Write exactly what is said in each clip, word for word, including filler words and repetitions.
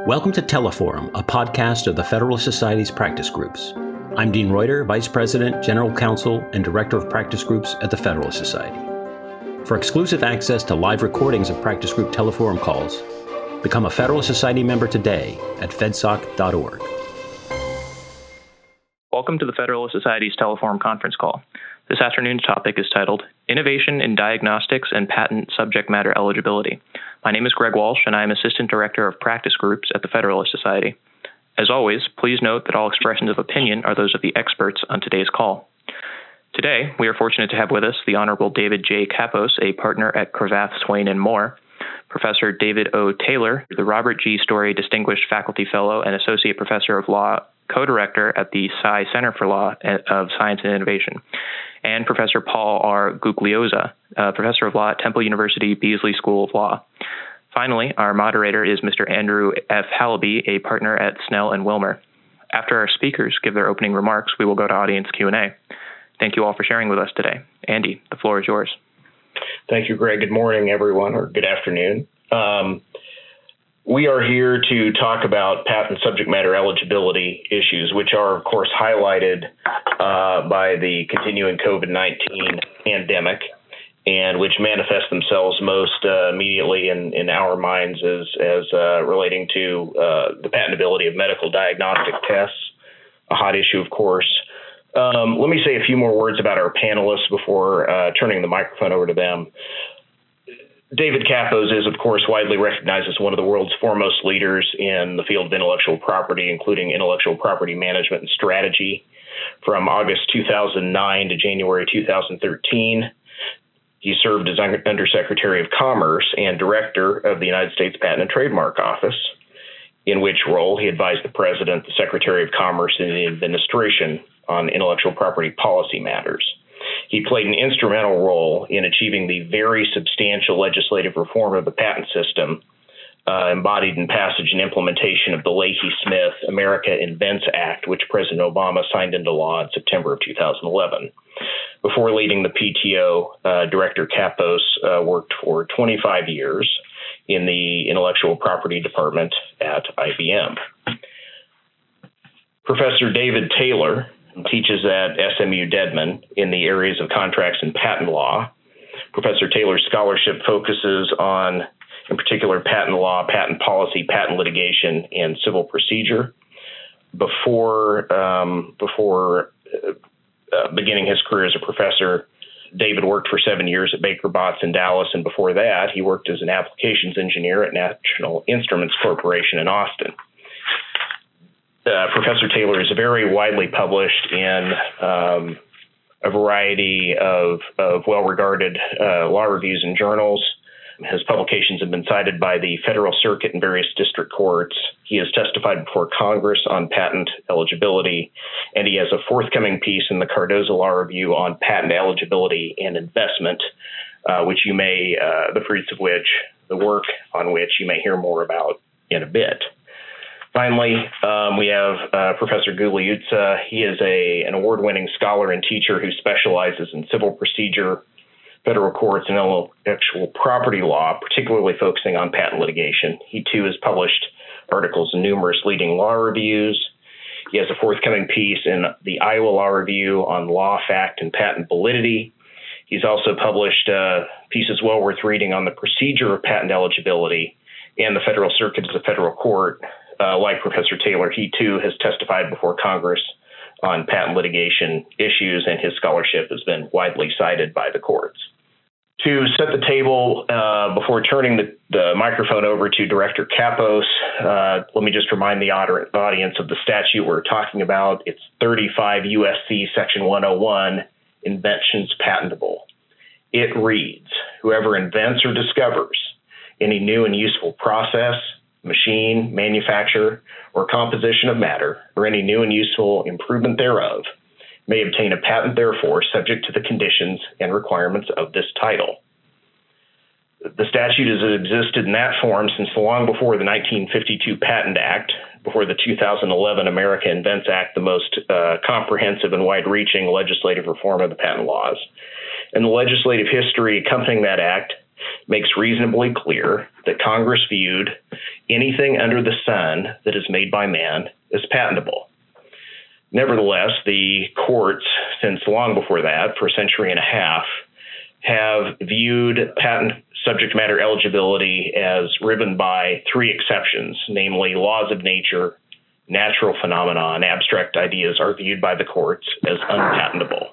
Welcome to Teleforum, a podcast of the Federalist Society's practice groups. I'm Dean Reuter, Vice President, General Counsel, and Director of Practice Groups at the Federalist Society. For exclusive access to live recordings of practice group Teleforum calls, become a Federalist Society member today at fedsoc dot org. Welcome to the Federalist Society's Teleforum conference call. This afternoon's topic is titled Innovation in Diagnostics and Patent Subject Matter Eligibility. My name is Greg Walsh, and I am Assistant Director of Practice Groups at the Federalist Society. As always, please note that all expressions of opinion are those of the experts on today's call. Today, we are fortunate to have with us the Honorable David J. Kappos, a partner at Cravath, Swaine and Moore, Professor David O. Taylor, the Robert G. Story Distinguished Faculty Fellow and Associate Professor of Law, Co-Director at the S C I Center for Law of Science and Innovation, and Professor Paul R. Gugliosa, uh, Professor of Law at Temple University Beasley School of Law. Finally, our moderator is Mister Andrew F. Hallaby, a partner at Snell and Wilmer. After our speakers give their opening remarks, we will go to audience Q and A. Thank you all for sharing with us today. Andy, the floor is yours. Thank you, Greg. Good morning, everyone, or good afternoon. Um, we are here to talk about patent subject matter eligibility issues, which are, of course, highlighted uh, by the continuing COVID nineteen pandemic, and which manifest themselves most uh, immediately in, in our minds as, as uh, relating to uh, the patentability of medical diagnostic tests, a hot issue, of course. Um, let me say a few more words about our panelists before uh, turning the microphone over to them. David Kappos is, of course, widely recognized as one of the world's foremost leaders in the field of intellectual property, including intellectual property management and strategy. From August two thousand nine to January two thousand thirteen, he served as Undersecretary of Commerce and Director of the United States Patent and Trademark Office, in which role he advised the President, the Secretary of Commerce, and the administration on intellectual property policy matters. He played an instrumental role in achieving the very substantial legislative reform of the patent system uh, embodied in passage and implementation of the Leahy-Smith America Invents Act, which President Obama signed into law in September of two thousand eleven. Before leading the P T O, uh, Director Kappos uh, worked for twenty-five years in the intellectual property department at I B M. Professor David Taylor teaches at S M U Dedman in the areas of contracts and patent law. Professor Taylor's scholarship focuses on, in particular, patent law, patent policy, patent litigation, and civil procedure. Before, um, before uh, beginning his career as a professor, David worked for seven years at Baker Botts in Dallas, and before that, he worked as an applications engineer at National Instruments Corporation in Austin. Uh, Professor Taylor is very widely published in um, a variety of, of well-regarded uh, law reviews and journals. His publications have been cited by the Federal Circuit and various district courts. He has testified before Congress on patent eligibility, and he has a forthcoming piece in the Cardozo Law Review on patent eligibility and investment, uh, which you may, uh, the fruits of which, the work on which you may hear more about in a bit. Finally, um, we have uh, Professor Gugliosa. He is a, an award-winning scholar and teacher who specializes in civil procedure, federal courts, and intellectual property law, particularly focusing on patent litigation. He, too, has published articles in numerous leading law reviews. He has a forthcoming piece in the Iowa Law Review on law, fact, and patent validity. He's also published uh, pieces well worth reading on the procedure of patent eligibility and the Federal Circuit as a federal court. Uh, like Professor Taylor, he too has testified before Congress on patent litigation issues, and his scholarship has been widely cited by the courts. To set the table, uh, before turning the, the microphone over to Director Kappos, uh, let me just remind the audience of the statute we're talking about. It's thirty-five U S C Section one oh one, Inventions Patentable. It reads, whoever invents or discovers any new and useful process, machine, manufacture, or composition of matter, or any new and useful improvement thereof, may obtain a patent therefor, subject to the conditions and requirements of this title. The statute has existed in that form since long before the nineteen fifty-two Patent Act, before the two thousand eleven America Invents Act, the most uh, comprehensive and wide-reaching legislative reform of the patent laws. And the legislative history accompanying that act makes reasonably clear that Congress viewed anything under the sun that is made by man as patentable. Nevertheless, the courts, since long before that, for a century and a half, have viewed patent subject matter eligibility as riven by three exceptions, namely laws of nature, natural phenomena, and abstract ideas are viewed by the courts as unpatentable.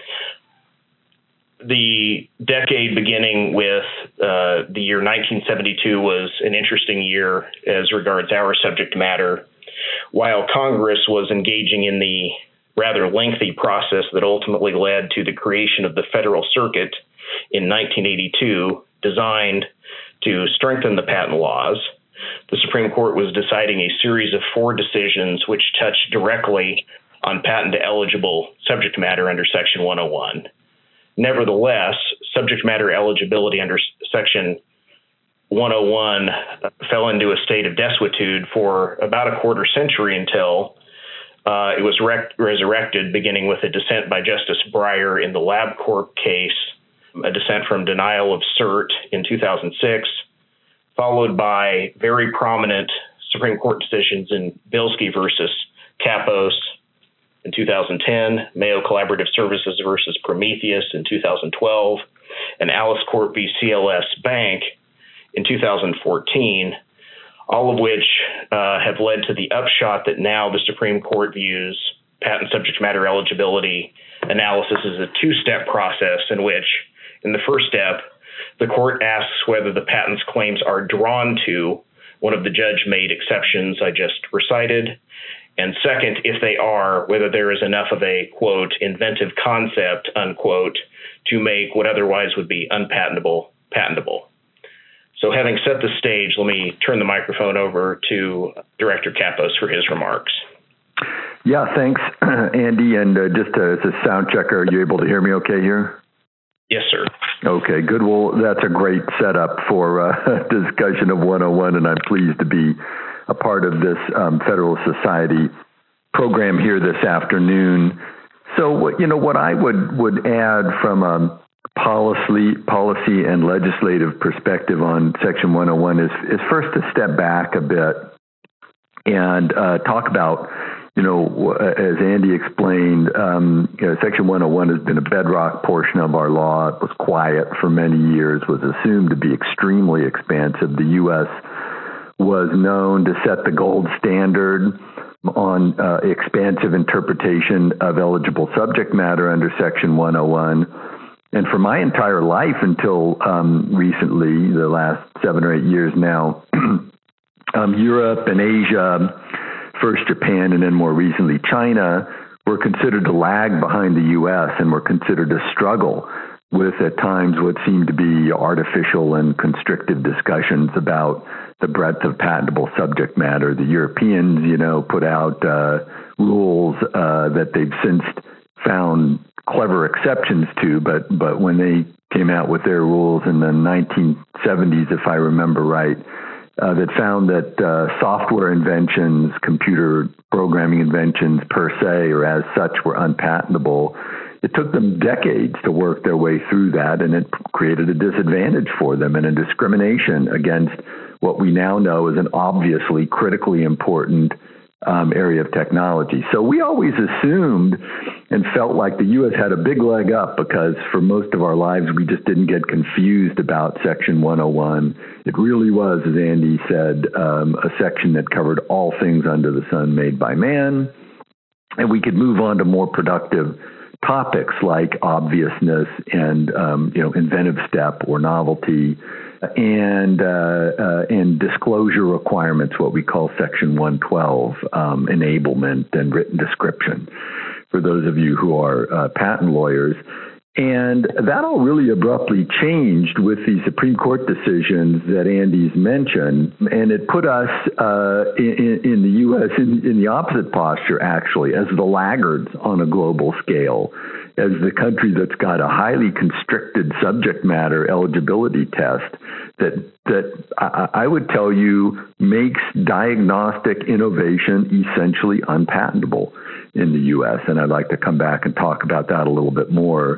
The decade beginning with uh, the year nineteen seventy-two was an interesting year as regards our subject matter. While Congress was engaging in the rather lengthy process that ultimately led to the creation of the Federal Circuit in nineteen eighty-two, designed to strengthen the patent laws, the Supreme Court was deciding a series of four decisions which touched directly on patent-eligible subject matter under Section one oh one. Nevertheless, subject matter eligibility under Section one oh one fell into a state of desuetude for about a quarter century until uh, it was rec- resurrected, beginning with a dissent by Justice Breyer in the LabCorp case, a dissent from denial of cert in two thousand six, followed by very prominent Supreme Court decisions in Bilski versus Kapos in two thousand ten, Mayo Collaborative Services versus Prometheus in two thousand twelve, and Alice Court v. C L S Bank in two thousand fourteen, all of which uh, have led to the upshot that now the Supreme Court views patent subject matter eligibility analysis as a two-step process in which, in the first step, the court asks whether the patent's claims are drawn to one of the judge-made exceptions I just recited, and second, if they are, whether there is enough of a, quote, inventive concept, unquote, to make what otherwise would be unpatentable patentable. So having set the stage, let me turn the microphone over to Director Kapos for his remarks. Yeah, thanks, Andy. And uh, just as a sound checker, are you able to hear me okay here? Yes, sir. Okay, good. Well, that's a great setup for uh, a discussion of one oh one, and I'm pleased to be a part of this um, Federalist Society program here this afternoon. So, what you know, what I would, would add from a policy, policy and legislative perspective on Section one oh one is, is first to step back a bit and uh, talk about, you know, as Andy explained, um, you know, Section one oh one has been a bedrock portion of our law. It was quiet for many years, was assumed to be extremely expansive. The U S was known to set the gold standard on uh, expansive interpretation of eligible subject matter under Section one oh one. And for my entire life until um, recently, the last seven or eight years now, um, Europe and Asia, first Japan and then more recently China, were considered to lag behind the U S and were considered to struggle with at times what seemed to be artificial and constrictive discussions about the breadth of patentable subject matter. The Europeans, you know, put out uh, rules uh, that they've since found clever exceptions to, but but when they came out with their rules in the nineteen seventies, if I remember right, uh, that found that uh, software inventions, computer programming inventions per se or as such were unpatentable. It took them decades to work their way through that, and it created a disadvantage for them and a discrimination against what we now know is an obviously critically important um, area of technology. So we always assumed and felt like the U S had a big leg up because for most of our lives, we just didn't get confused about Section one oh one. It really was, as Andy said, um, a section that covered all things under the sun made by man. And we could move on to more productive topics like obviousness and, um, you know, inventive step or novelty, and uh, uh, and disclosure requirements, what we call Section one twelve, um, enablement and written description, for those of you who are uh, patent lawyers. And that all really abruptly changed with the Supreme Court decisions that Andy's mentioned, and it put us uh, in, in the U S in, in the opposite posture, actually, as the laggards on a global scale, as the country that's got a highly constricted subject matter eligibility test that that I, I would tell you makes diagnostic innovation essentially unpatentable in the U S. And I'd like to come back and talk about that a little bit more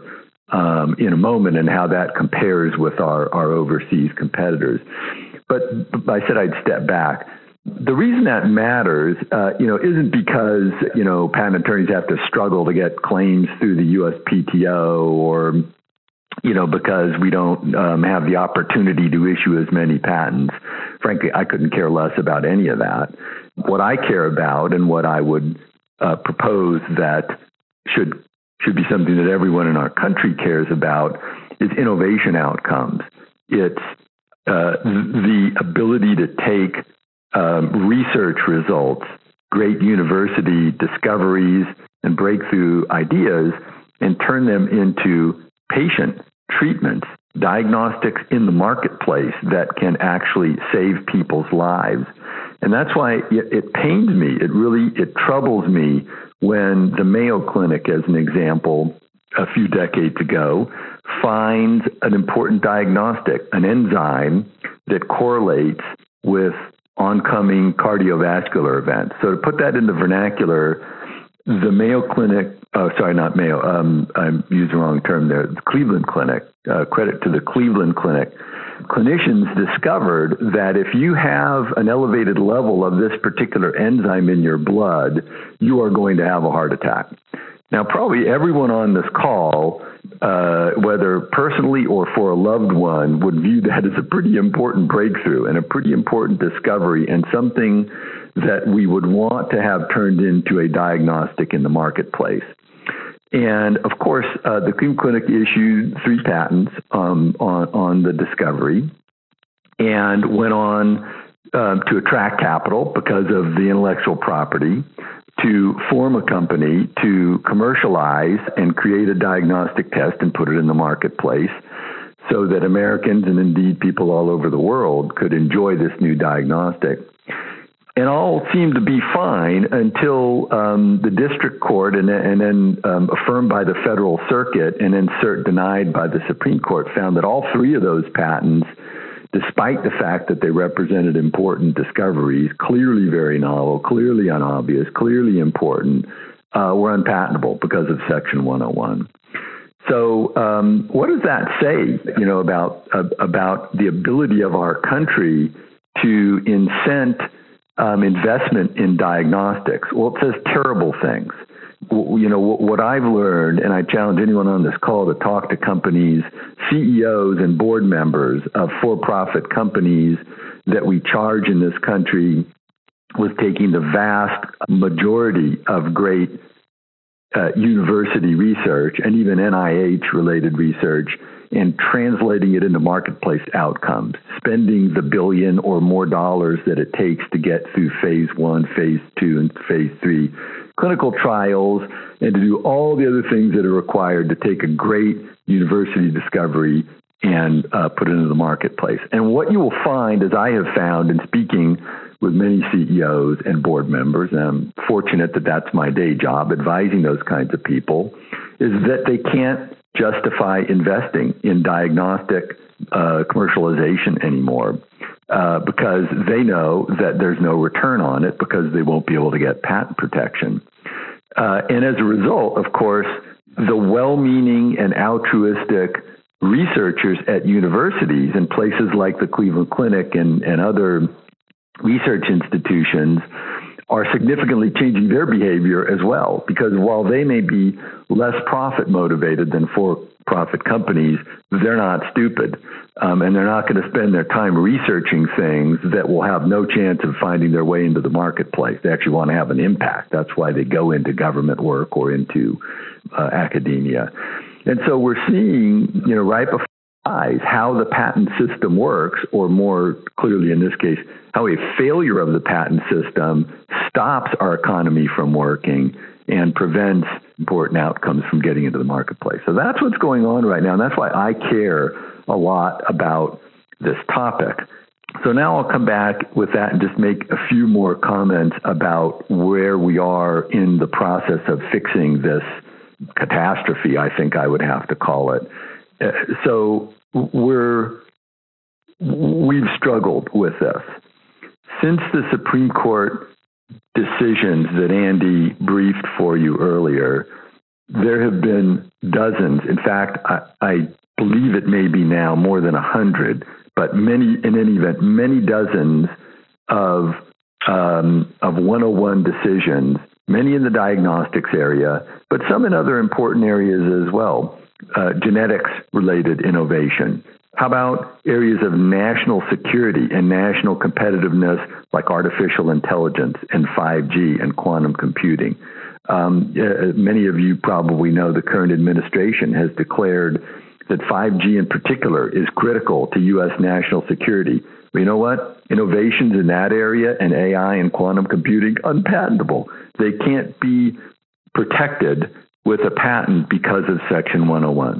um, in a moment and how that compares with our, our overseas competitors. But I said I'd step back. The reason that matters, uh, you know, isn't because, you know, patent attorneys have to struggle to get claims through the U S P T O or, you know, because we don't um, have the opportunity to issue as many patents. Frankly, I couldn't care less about any of that. What I care about and what I would uh, propose that should should be something that everyone in our country cares about is innovation outcomes. It's uh, the ability to take um, research results, great university discoveries and breakthrough ideas, and turn them into patient treatments, diagnostics in the marketplace that can actually save people's lives. And that's why it, it pains me. It really, it troubles me when the Mayo Clinic, as an example, a few decades ago, finds an important diagnostic, an enzyme that correlates with oncoming cardiovascular events. So to put that in the vernacular, the Mayo Clinic, oh, sorry, not Mayo, um, I'm using the wrong term there, the Cleveland Clinic, uh, credit to the Cleveland Clinic, clinicians discovered that if you have an elevated level of this particular enzyme in your blood, you are going to have a heart attack. Now, probably everyone on this call, uh, whether personally or for a loved one, would view that as a pretty important breakthrough and a pretty important discovery and something that we would want to have turned into a diagnostic in the marketplace. And of course, uh, the Cleveland Clinic issued three patents um, on, on the discovery and went on um, to attract capital because of the intellectual property, to form a company to commercialize and create a diagnostic test and put it in the marketplace so that Americans and indeed people all over the world could enjoy this new diagnostic. And all seemed to be fine until um, the district court and, and then um, affirmed by the federal circuit and then cert denied by the Supreme Court found that all three of those patents, despite the fact that they represented important discoveries, clearly very novel, clearly unobvious, clearly important, uh, were unpatentable because of Section one oh one. So um, what does that say, you know, about uh, about the ability of our country to incent Um, investment in diagnostics? Well, it says terrible things. You know, what I've learned, and I challenge anyone on this call to talk to companies, C E Os and board members of for-profit companies that we charge in this country with taking the vast majority of great uh, university research and even N I H-related research and translating it into marketplace outcomes, spending the billion or more dollars that it takes to get through phase one, phase two, and phase three clinical trials, and to do all the other things that are required to take a great university discovery and uh, put it into the marketplace. And what you will find, as I have found in speaking with many C E Os and board members, and I'm fortunate that that's my day job, advising those kinds of people, is that they can't justify investing in diagnostic uh, commercialization anymore uh, because they know that there's no return on it because they won't be able to get patent protection. Uh, and as a result, of course, the well-meaning and altruistic researchers at universities and places like the Cleveland Clinic and, and other research institutions are significantly changing their behavior as well, because while they may be less profit motivated than for-profit companies, they're not stupid. Um, and they're not going to spend their time researching things that will have no chance of finding their way into the marketplace. They actually want to have an impact. That's why they go into government work or into uh, academia. And so we're seeing, you know, right before eyes how the patent system works, or more clearly in this case, how a failure of the patent system stops our economy from working and prevents important outcomes from getting into the marketplace. So that's what's going on right now, and that's why I care a lot about this topic. So now I'll come back with that and just make a few more comments about where we are in the process of fixing this catastrophe, I think I would have to call it. Uh, so we're, we've struggled with this. Since the Supreme Court decisions that Andy briefed for you earlier, there have been dozens. In fact, I, I believe it may be now more than a hundred, but many, in any event, many dozens of um, of one oh one decisions, many in the diagnostics area, but some in other important areas as well. Uh, genetics-related innovation. How about areas of national security and national competitiveness like artificial intelligence and five G and quantum computing? Um, uh, many of you probably know the current administration has declared that five G in particular is critical to U S national security. But you know what? Innovations in that area and A I and quantum computing, unpatentable. They can't be protected with a patent because of Section one oh one.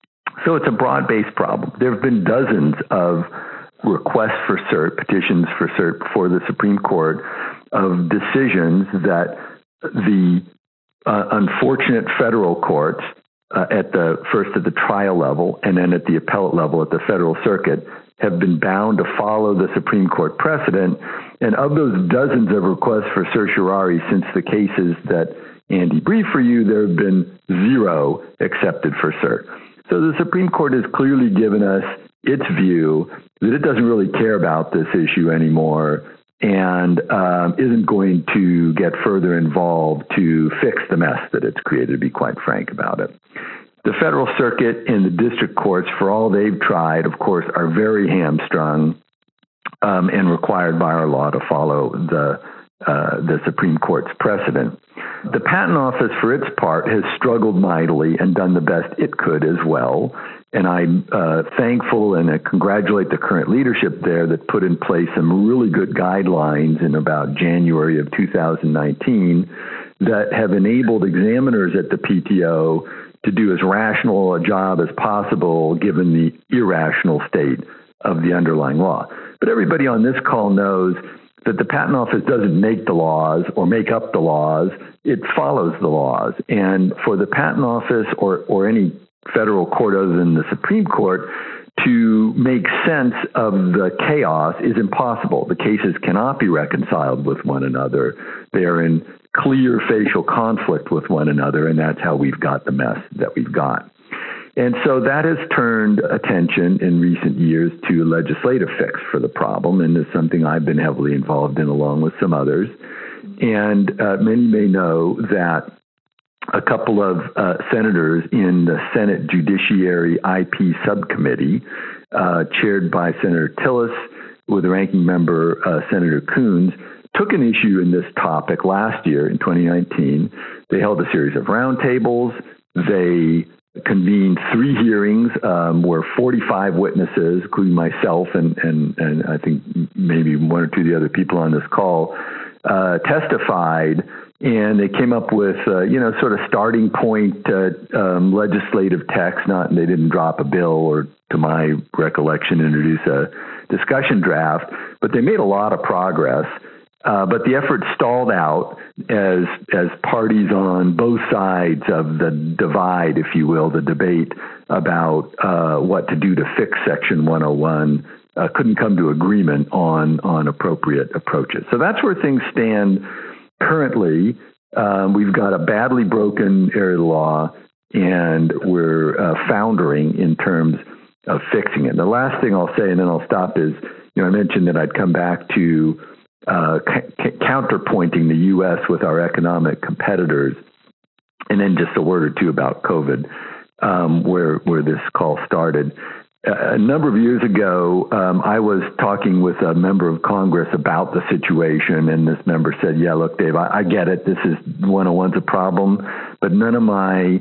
So it's a broad-based problem. There have been dozens of requests for cert, petitions for cert before the Supreme Court of decisions that the uh, unfortunate federal courts uh, at the first at the trial level and then at the appellate level at the Federal Circuit have been bound to follow the Supreme Court precedent. And of those dozens of requests for certiorari since the cases that Andy briefed for you, there have been zero accepted for cert. So the Supreme Court has clearly given us its view that it doesn't really care about this issue anymore and um, isn't going to get further involved to fix the mess that it's created, to be quite frank about it. The Federal Circuit and the district courts, for all they've tried, of course, are very hamstrung um, and required by our law to follow the uh, the Supreme Court's precedent. The Patent Office, for its part, has struggled mightily and done the best it could as well. And I'm uh, thankful and I congratulate the current leadership there that put in place some really good guidelines in about January of two thousand nineteen that have enabled examiners at the P T O to do as rational a job as possible given the irrational state of the underlying law. But everybody on this call knows that the Patent Office doesn't make the laws or make up the laws, it follows the laws. And for the Patent Office or, or any federal court other than the Supreme Court to make sense of the chaos is impossible. The cases cannot be reconciled with one another. They are in clear facial conflict with one another, and that's how we've got the mess that we've got. And so that has turned attention in recent years to a legislative fix for the problem, and it's something I've been heavily involved in along with some others. And uh, many may know that a couple of uh, senators in the Senate Judiciary I P Subcommittee, uh, chaired by Senator Tillis with the ranking member, uh, Senator Coons, took an issue in this topic last year in twenty nineteen. They held a series of roundtables. They convened three hearings um, where forty-five witnesses, including myself and, and, and I think maybe one or two of the other people on this call, uh, testified, and they came up with, uh, you know, sort of starting point uh, um, legislative text. Not, they didn't drop a bill or, to my recollection, introduce a discussion draft, but they made a lot of progress. Uh, but the effort stalled out as as parties on both sides of the divide, if you will, the debate about uh, what to do to fix Section one oh one, uh, couldn't come to agreement on on appropriate approaches. So that's where things stand currently. Um, we've got a badly broken area of the law, and we're uh, foundering in terms of fixing it. And the last thing I'll say, and then I'll stop, is, you know, I mentioned that I'd come back to Uh, c- counterpointing the U S with our economic competitors, and then just a word or two about COVID, um, where where this call started. Uh, a number of years ago, um, I was talking with a member of Congress about the situation, and this member said, "Yeah, look, Dave, I, I get it. This is one oh one's a problem, but none of my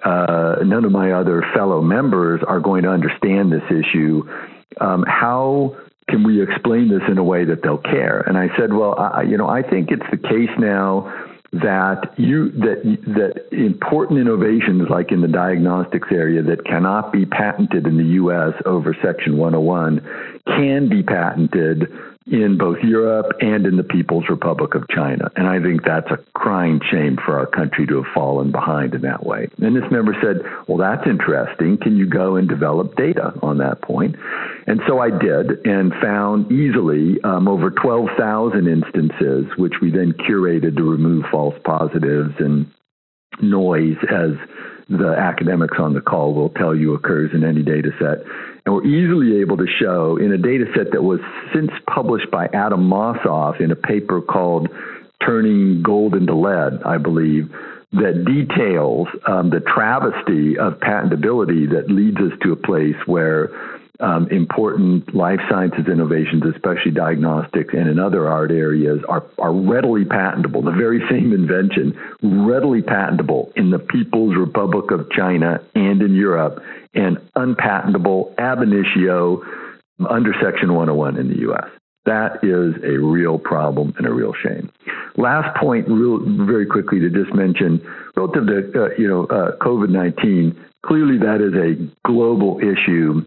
uh, none of my other fellow members are going to understand this issue. Um, how can we explain this in a way that they'll care?" And I said, well, I, you know, I think it's the case now that you that that important innovations like in the diagnostics area that cannot be patented in the U S over Section one oh one can be patented in both Europe and in the People's Republic of China. And I think that's a crying shame for our country to have fallen behind in that way. And this member said, well, that's interesting. Can you go and develop data on that point? And so I did, and found easily um, over twelve thousand instances, which we then curated to remove false positives and noise, as the academics on the call will tell you occurs in any data set. And we're easily able to show in a data set that was since published by Adam Mossoff in a paper called Turning Gold into Lead, I believe, that details um, the travesty of patentability that leads us to a place where um, important life sciences innovations, especially diagnostics and in other art areas, are, are readily patentable. The very same invention, readily patentable in the People's Republic of China and in Europe, and unpatentable ab initio under Section one oh one in the U S. That is a real problem and a real shame. Last point, real, very quickly to just mention, relative to uh, you know uh, COVID nineteen, clearly that is a global issue,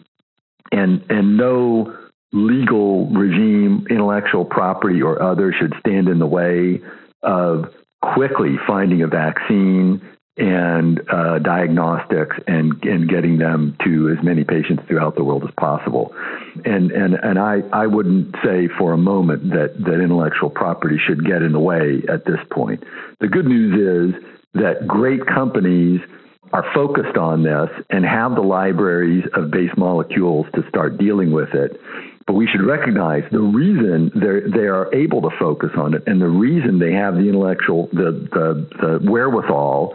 and and no legal regime, intellectual property or other should stand in the way of quickly finding a vaccine and uh, diagnostics and, and getting them to as many patients throughout the world as possible. And and and I, I wouldn't say for a moment that, that intellectual property should get in the way at this point. The good news is that great companies are focused on this and have the libraries of base molecules to start dealing with it. But we should recognize the reason they are able to focus on it and the reason they have the intellectual, the, the, the wherewithal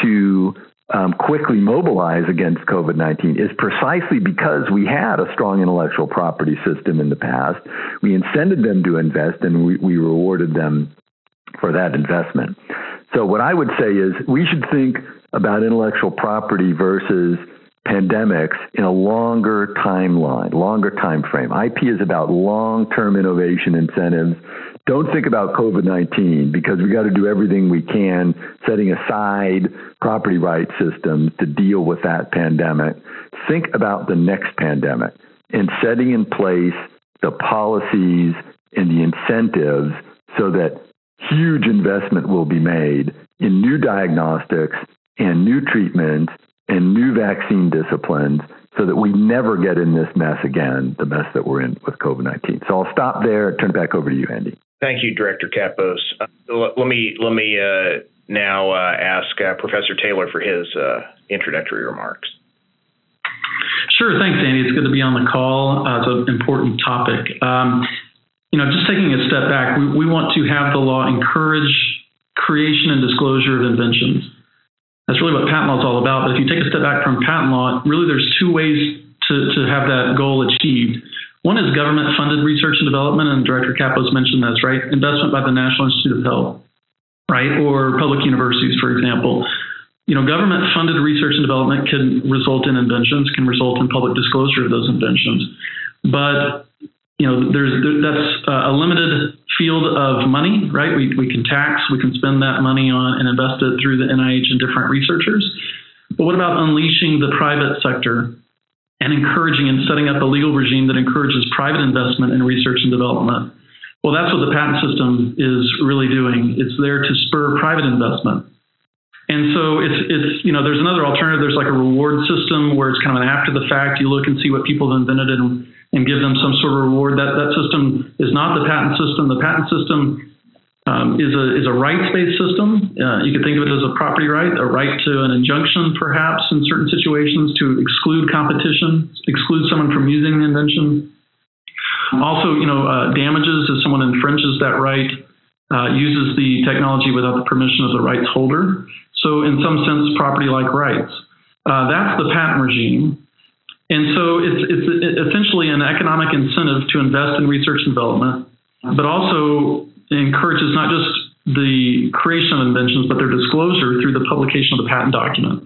to um, quickly mobilize against COVID nineteen is precisely because we had a strong intellectual property system in the past. We incented them to invest, and we, we rewarded them for that investment. So what I would say is we should think about intellectual property versus pandemics in a longer timeline, longer time frame. I P is about long-term innovation incentives. Don't think about COVID nineteen because we got to do everything we can, setting aside property rights systems to deal with that pandemic. Think about the next pandemic and setting in place the policies and the incentives so that huge investment will be made in new diagnostics and new treatments and new vaccine disciplines so that we never get in this mess again, the mess that we're in with COVID nineteen. So I'll stop there, turn it back over to you, Andy. Thank you, Director Kappos. Uh, let me let me uh, now uh, ask uh, Professor Taylor for his uh, introductory remarks. Sure, thanks, Andy. It's good to be on the call. Uh, it's an important topic. Um, you know, just taking a step back, we, we want to have the law encourage creation and disclosure of inventions. That's really what patent law is all about. But if you take a step back from patent law, really there's two ways to, to have that goal achieved. One is government-funded research and development, and Director Kappos mentioned this, right? Investment by the National Institute of Health, right? Or public universities, for example. You know, government-funded research and development can result in inventions, can result in public disclosure of those inventions. But, you know, there's there, that's a limited field of money, right? We, we can tax, we can spend that money on and invest it through the N I H and different researchers. But what about unleashing the private sector and encouraging and setting up a legal regime that encourages private investment in research and development? Well, that's what the patent system is really doing. It's there to spur private investment. And so it's, it's you know, there's another alternative. There's like a reward system where it's kind of an after the fact. You look and see what people have invented and, and give them some sort of reward. That, that system is not the patent system. The patent system Um, is a is a rights-based system. Uh, you could think of it as a property right, a right to an injunction, perhaps in certain situations, to exclude competition, exclude someone from using the invention. Also, you know, uh, damages if someone infringes that right, uh, uses the technology without the permission of the rights holder. So, in some sense, property-like rights. Uh, that's the patent regime, and so it's it's essentially an economic incentive to invest in research and development, but also encourages not just the creation of inventions, but their disclosure through the publication of the patent document.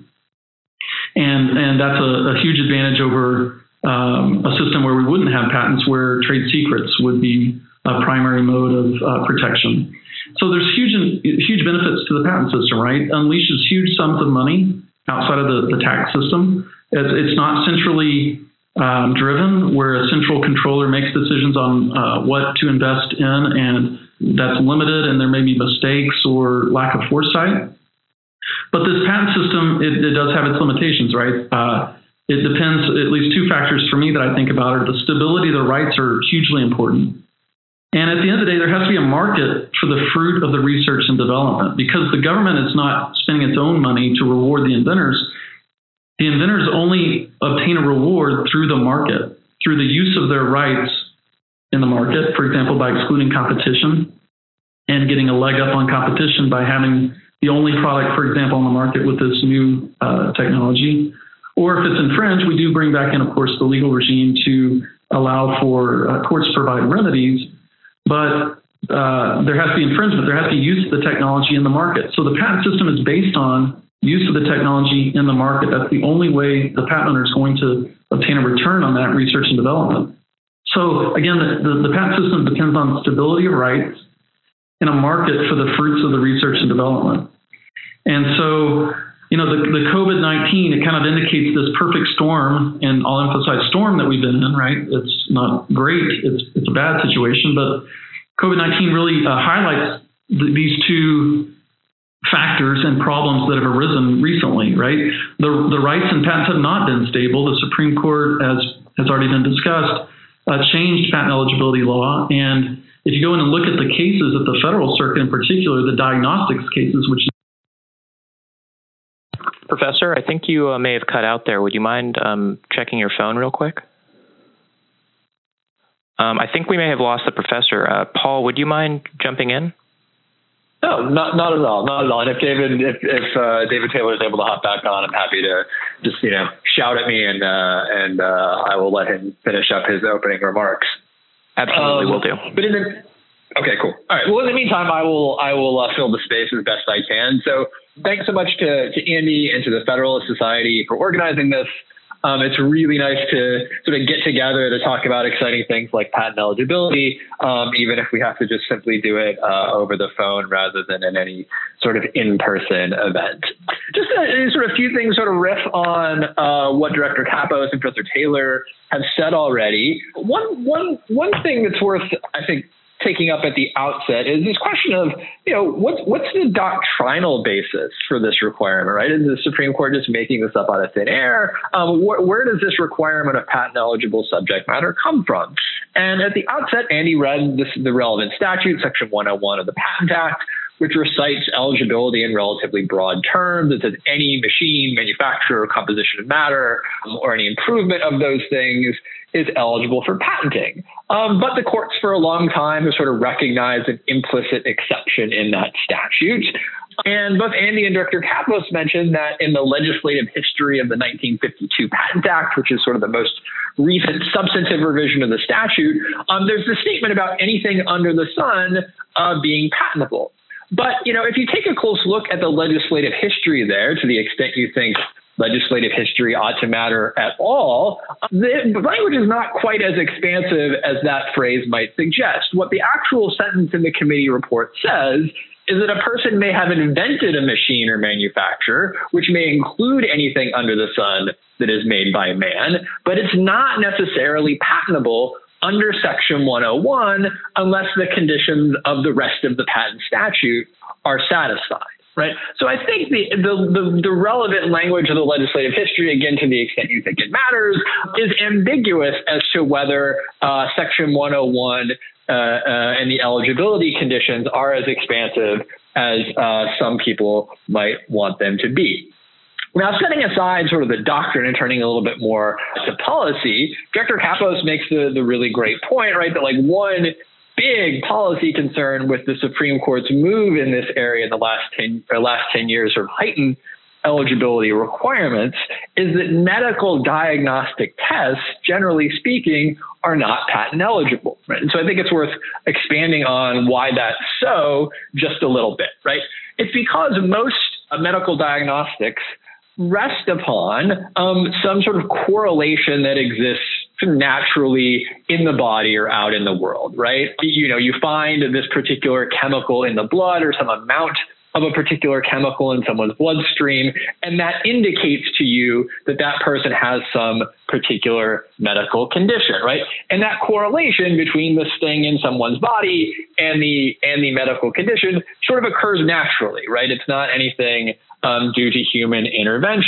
And, and that's a, a huge advantage over um, a system where we wouldn't have patents, where trade secrets would be a primary mode of uh, protection. So there's huge, huge benefits to the patent system, right? Unleashes huge sums of money outside of the, the tax system. It's, it's not centrally um, driven, where a central controller makes decisions on uh, what to invest in, and that's limited, and there may be mistakes or lack of foresight. But this patent system, it, it does have its limitations, right? Uh, it depends, at least two factors for me that I think about are the stability of the rights are hugely important. And at the end of the day, there has to be a market for the fruit of the research and development, because the government is not spending its own money to reward the inventors. The inventors only obtain a reward through the market, through the use of their rights in the market, for example, by excluding competition and getting a leg up on competition by having the only product, for example, on the market with this new uh, technology. Or if it's infringed, we do bring back in, of course, the legal regime to allow for uh, courts to provide remedies. But uh, there has to be infringement. There has to be use of the technology in the market. So the patent system is based on use of the technology in the market. That's the only way the patent owner is going to obtain a return on that research and development. So again, the, the, the patent system depends on stability of rights and a market for the fruits of the research and development. And so, you know, the, the COVID nineteen, it kind of indicates this perfect storm, and I'll emphasize storm that we've been in, right? It's not great. It's, it's a bad situation, but COVID nineteen really uh, highlights th- these two factors and problems that have arisen recently, right? The, the rights and patents have not been stable. The Supreme Court, as has already been discussed, uh, changed patent eligibility law. And if you go in and look at the cases at the federal circuit in particular, the diagnostics cases, which Professor, I think you uh, may have cut out there. Would you mind um, checking your phone real quick? Um, I think we may have lost the professor. Uh, Paul, would you mind jumping in? No, not not at all, not at all. And if David, if, if uh, David Taylor is able to hop back on, I'm happy to just you know shout at me, and uh, and uh, I will let him finish up his opening remarks. Absolutely, um, will do. But in the okay, cool. All right. Well, in the meantime, I will I will uh, fill the space as best I can. So thanks so much to to Andy and to the Federalist Society for organizing this. Um, it's really nice to sort of get together to talk about exciting things like patent eligibility, um, even if we have to just simply do it uh, over the phone rather than in any sort of in-person event. Just a, sort of a few things, sort of riff on uh, what Director Kappos and Professor Taylor have said already. One, one, one thing that's worth, I think, taking up at the outset is this question of, you know, what's what's the doctrinal basis for this requirement, right? Is the Supreme Court just making this up out of thin air? Um, wh- where does this requirement of patent eligible subject matter come from? And at the outset, Andy read this, the relevant statute, Section one oh one of the Patent Act, which recites eligibility in relatively broad terms. It says any machine, manufacturer, or composition of matter, um, or any improvement of those things is eligible for patenting. Um, but the courts for a long time have sort of recognized an implicit exception in that statute. And both Andy and Director Kappos mentioned that in the legislative history of the nineteen fifty-two Patent Act, which is sort of the most recent substantive revision of the statute, um, there's a statement about anything under the sun uh, being patentable. But, you know, if you take a close look at the legislative history there, to the extent you think legislative history ought to matter at all, the language is not quite as expansive as that phrase might suggest. What the actual sentence in the committee report says is that a person may have invented a machine or manufacture, which may include anything under the sun that is made by man, but it's not necessarily patentable under Section one oh one unless the conditions of the rest of the patent statute are satisfied. Right. So I think the, the, the, the relevant language of the legislative history, again, to the extent you think it matters, is ambiguous as to whether uh, Section one oh one uh, uh, and the eligibility conditions are as expansive as uh, some people might want them to be. Now, setting aside sort of the doctrine and turning a little bit more to policy, Director Kappos makes the, the really great point, right, that like one big policy concern with the Supreme Court's move in this area in the last ten, or last ten years of heightened eligibility requirements is that medical diagnostic tests, generally speaking, are not patent eligible. Right? And so I think it's worth expanding on why that's so just a little bit. Right? It's because most uh, medical diagnostics rest upon um, some sort of correlation that exists naturally in the body or out in the world, right? You know, you find this particular chemical in the blood or some amount of a particular chemical in someone's bloodstream, and that indicates to you that that person has some particular medical condition, right? And that correlation between this thing in someone's body and the and the medical condition sort of occurs naturally, right? It's not anything um, due to human intervention.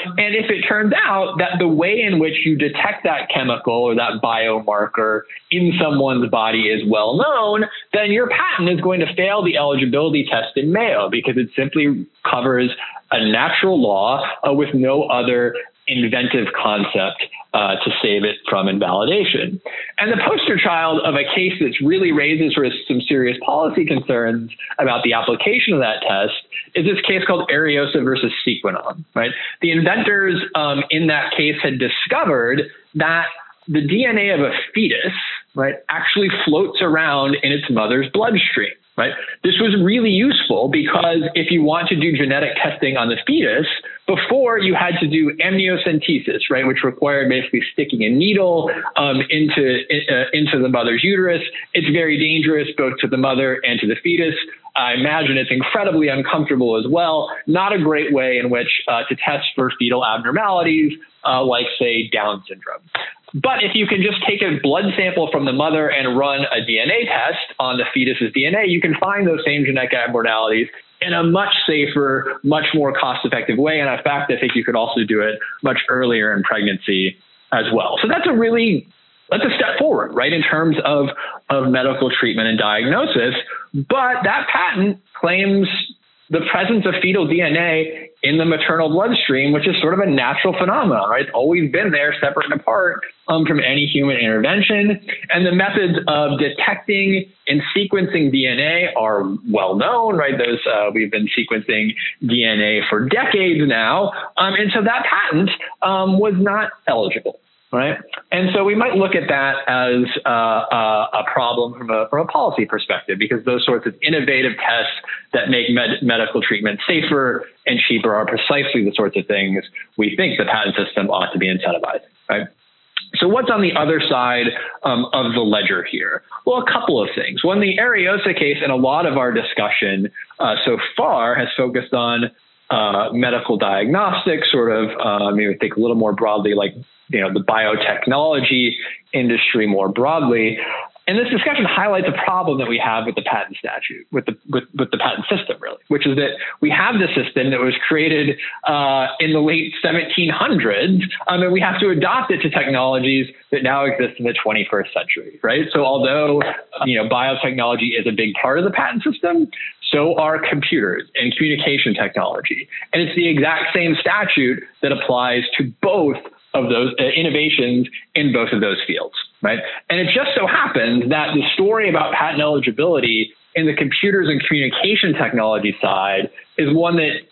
and if it turns out that the way in which you detect that chemical or that biomarker in someone's body is well known, then your patent is going to fail the eligibility test in Mayo because it simply covers a natural law uh, with no other inventive concept uh, to save it from invalidation. And the poster child of a case that really raises sort of some serious policy concerns about the application of that test is this case called Ariosa versus Sequenom, right? The inventors um, in that case had discovered that the D N A of a fetus, right, actually floats around in its mother's bloodstream. Right. This was really useful because if you want to do genetic testing on the fetus, before you had to do amniocentesis, right, which required basically sticking a needle um, into uh, into the mother's uterus. It's very dangerous both to the mother and to the fetus. I imagine it's incredibly uncomfortable as well. Not a great way in which uh, to test for fetal abnormalities uh, like, say, Down syndrome. But if you can just take a blood sample from the mother and run a D N A test on the fetus's D N A, you can find those same genetic abnormalities in a much safer, much more cost-effective way. And in fact, I think you could also do it much earlier in pregnancy as well. So that's a really, that's a step forward, right, in terms of, of medical treatment and diagnosis. But that patent claims the presence of fetal D N A in the maternal bloodstream, which is sort of a natural phenomenon, right? It's always been there, separate and apart um, from any human intervention. And the methods of detecting and sequencing D N A are well known, right? Those uh, we've been sequencing D N A for decades now. Um, and so that patent um, was not eligible. Right. And so we might look at that as uh, uh, a problem from a, from a policy perspective, because those sorts of innovative tests that make med- medical treatment safer and cheaper are precisely the sorts of things we think the patent system ought to be incentivizing. Right. So what's on the other side um, of the ledger here? Well, a couple of things. One, the Ariosa case and a lot of our discussion uh, so far has focused on uh, medical diagnostics, sort of uh, maybe think a little more broadly, like you know, the biotechnology industry more broadly. And this discussion highlights a problem that we have with the patent statute, with the with, with the patent system, really, which is that we have this system that was created uh, in the late seventeen hundreds, um, and we have to adopt it to technologies that now exist in the twenty-first century, right? So although, you know, biotechnology is a big part of the patent system, so are computers and communication technology. And it's the exact same statute that applies to both of those uh, innovations in both of those fields, right? And it just so happens that the story about patent eligibility in the computers and communication technology side is one that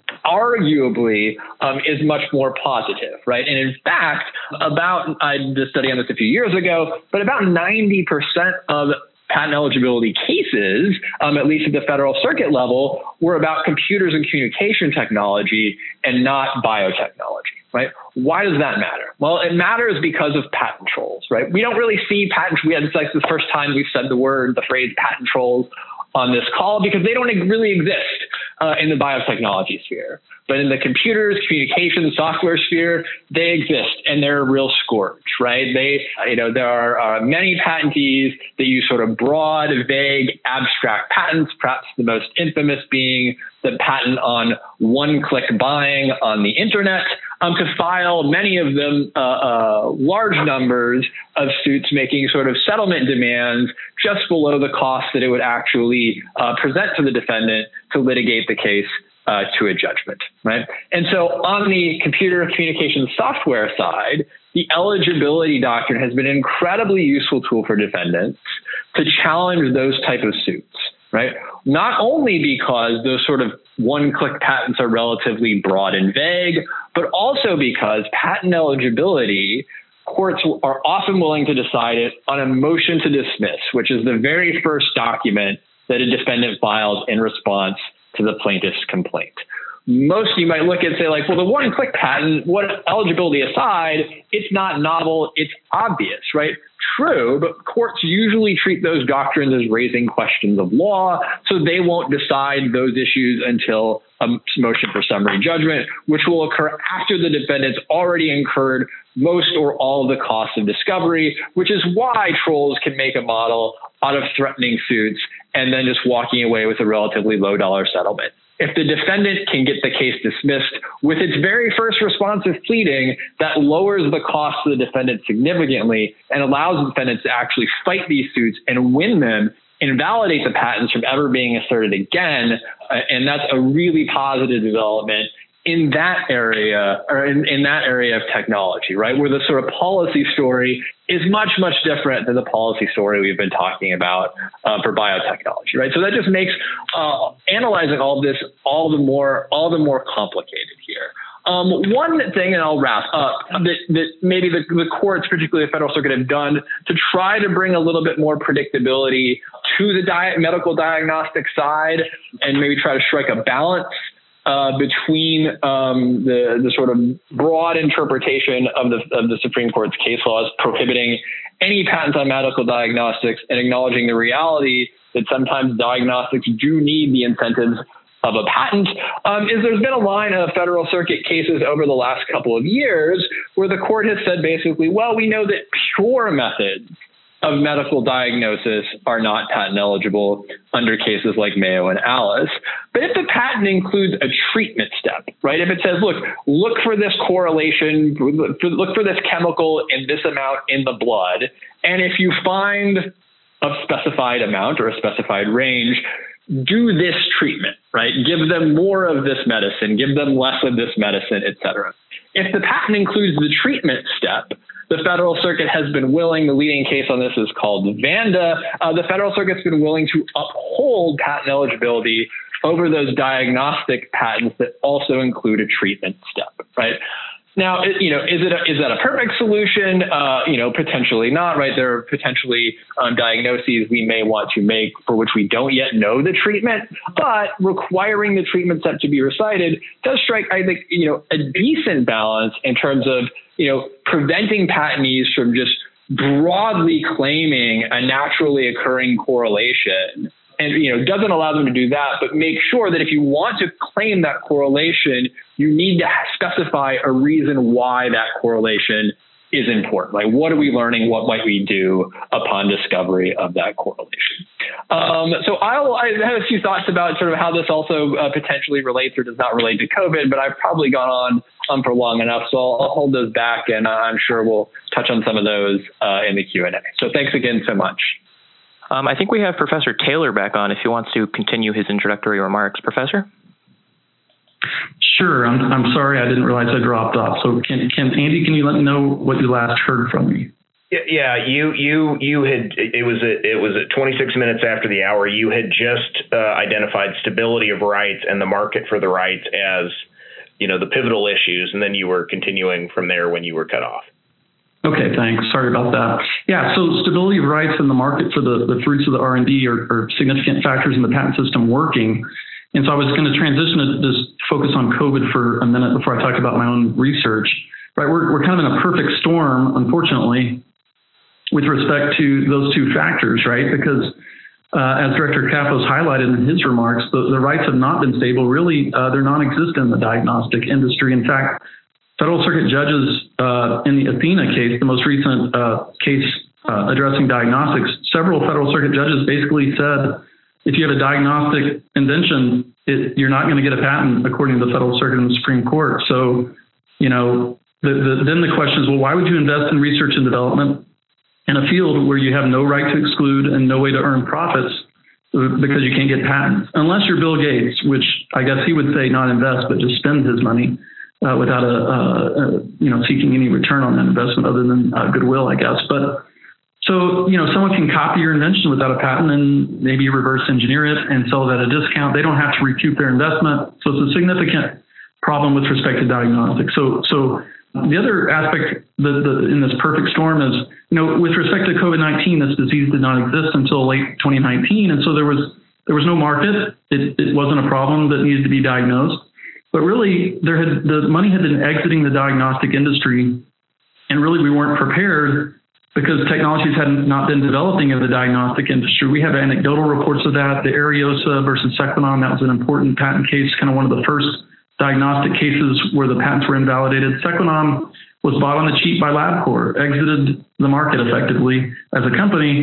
arguably um, is much more positive, right? And in fact, about, I did a study on this a few years ago, but about ninety percent of patent eligibility cases, um, at least at the federal circuit level, were about computers and communication technology and not biotechnology, right? Why does that matter? Well, it matters because of patent trolls, right? We don't really see patent, we had, it's like the first time we've said the word, the phrase patent trolls on this call, because they don't really exist uh, in the biotechnology sphere. But in the computers, communication, software sphere, they exist, and they're a real scourge, right? They, you know, there are uh, many patentees that use sort of broad, vague, abstract patents, perhaps the most infamous being the patent on one-click buying on the internet, um, to file many of them uh, uh, large numbers of suits making sort of settlement demands just below the cost that it would actually uh, present to the defendant to litigate the case Uh, to a judgment, right? And so on the computer communication software side, the eligibility doctrine has been an incredibly useful tool for defendants to challenge those type of suits, right? Not only because those sort of one-click patents are relatively broad and vague, but also because patent eligibility, courts are often willing to decide it on a motion to dismiss, which is the very first document that a defendant files in response to the plaintiff's complaint. Most you might look and say, like, well, the one-click patent, what eligibility aside, it's not novel, it's obvious, right? True, but courts usually treat those doctrines as raising questions of law, so they won't decide those issues until a motion for summary judgment, which will occur after the defendant's already incurred most or all of the costs of discovery, which is why trolls can make a model out of threatening suits and then just walking away with a relatively low dollar settlement. if the defendant can get the case dismissed with its very first responsive pleading, that lowers the cost to the defendant significantly and allows the defendants to actually fight these suits and win them, invalidate the patents from ever being asserted again. Uh, and that's a really positive development in that area, or in, in that area of technology, right? Where the sort of policy story is much, much different than the policy story we've been talking about uh, for biotechnology, right? So that just makes uh, analyzing all of this all the more, all the more complicated here. Um, one thing, and I'll wrap up, that, that maybe the, the courts, particularly the Federal Circuit, have done to try to bring a little bit more predictability to the di- medical diagnostic side and maybe try to strike a balance Uh, between um, the the sort of broad interpretation of the of the Supreme Court's case laws prohibiting any patents on medical diagnostics and acknowledging the reality that sometimes diagnostics do need the incentives of a patent, um, is there's been a line of Federal Circuit cases over the last couple of years where the court has said basically, well, we know that pure methods of medical diagnosis are not patent eligible under cases like Mayo and Alice. But if the patent includes a treatment step, right? If it says, look, look for this correlation, look for this chemical in this amount in the blood, and if you find a specified amount or a specified range, do this treatment, right? Give them more of this medicine, give them less of this medicine, et cetera. If the patent includes the treatment step, the Federal Circuit has been willing, the leading case on this is called Vanda, uh, the Federal Circuit's been willing to uphold patent eligibility over those diagnostic patents that also include a treatment step, right? Now, it, you know, is it a, is that a perfect solution? Uh, you know, potentially not, right? There are potentially um, diagnoses we may want to make for which we don't yet know the treatment, but requiring the treatment step to be recited does strike, I think, you know, a decent balance in terms of, you know, preventing patentees from just broadly claiming a naturally occurring correlation. And, you know, doesn't allow them to do that, but make sure that if you want to claim that correlation, you need to specify a reason why that correlation is important. Like, what are we learning? What might we do upon discovery of that correlation? Um, so I'll, I have a few thoughts about sort of how this also uh, potentially relates or does not relate to COVID, but I've probably gone on um, for long enough, so I'll, I'll hold those back, and I'm sure we'll touch on some of those uh, in the Q and A. So thanks again so much. Um, I think we have Professor Taylor back on if he wants to continue his introductory remarks. Professor? Sure. I'm, I'm sorry. I didn't realize I dropped off. So can, can Andy, can you let me know what you last heard from me? Yeah, yeah you you you had it was at, it was at twenty-six minutes after the hour. You had just uh, identified stability of rights and the market for the rights as, you know, the pivotal issues, and then you were continuing from there when you were cut off. Okay, thanks. Sorry about that. Yeah, so stability of rights and the market for the, the fruits of the R and D are, are significant factors in the patent system working. And so I was going to transition to just focus on COVID for a minute before I talk about my own research. Right, we're, we're kind of in a perfect storm, unfortunately, with respect to those two factors, right? Because uh, as Director Kappos highlighted in his remarks, the, the rights have not been stable. Really, uh, they're non-existent in the diagnostic industry. In fact, Federal Circuit judges uh, in the Athena case, the most recent uh, case uh, addressing diagnostics, several Federal Circuit judges basically said, if you have a diagnostic invention, it, you're not going to get a patent according to the Federal Circuit and the Supreme Court. So, you know, the, the, then the question is, well, why would you invest in research and development in a field where you have no right to exclude and no way to earn profits because you can't get patents? Unless you're Bill Gates, which I guess he would say not invest, but just spend his money. Uh, without a, uh, a, you know, seeking any return on that investment other than uh, goodwill, I guess. But so, you know, someone can copy your invention without a patent and maybe reverse engineer it and sell it at a discount. They don't have to recoup their investment. So it's a significant problem with respect to diagnostics. So, so the other aspect the, the, in this perfect storm is, you know, with respect to COVID nineteen, this disease did not exist until late twenty nineteen. And so there was, there was no market. It, it wasn't a problem that needed to be diagnosed. But really, there had the money had been exiting the diagnostic industry, and really we weren't prepared because technologies had not been developing in the diagnostic industry. We have anecdotal reports of that. The Ariosa versus Sequenom, that was an important patent case, kind of one of the first diagnostic cases where the patents were invalidated. Sequenom was bought on the cheap by LabCorp, exited the market effectively as a company,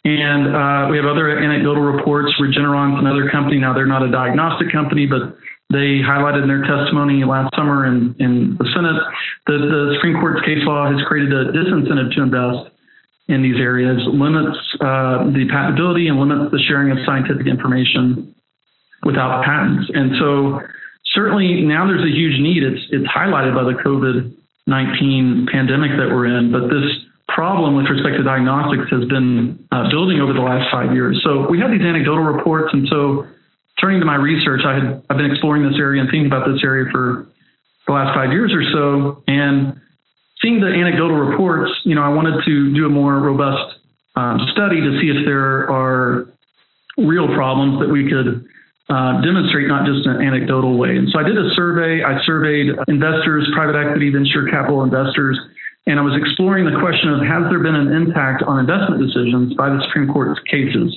And uh, we have other anecdotal reports. Regeneron's another company. Now, they're not a diagnostic company, but they highlighted in their testimony last summer in, in the Senate that the Supreme Court's case law has created a disincentive to invest in these areas, limits uh, the patentability and limits the sharing of scientific information without patents. And so certainly now there's a huge need. It's, it's highlighted by the COVID nineteen pandemic that we're in, but this problem with respect to diagnostics has been uh, building over the last five years. So we have these anecdotal reports. And so turning to my research, I had, I've been exploring this area and thinking about this area for the last five years or so. And seeing the anecdotal reports, you know, I wanted to do a more robust um, study to see if there are real problems that we could uh, demonstrate, not just in an anecdotal way. And so I did a survey. I surveyed investors, private equity, venture capital investors, and I was exploring the question of, has there been an impact on investment decisions by the Supreme Court's cases?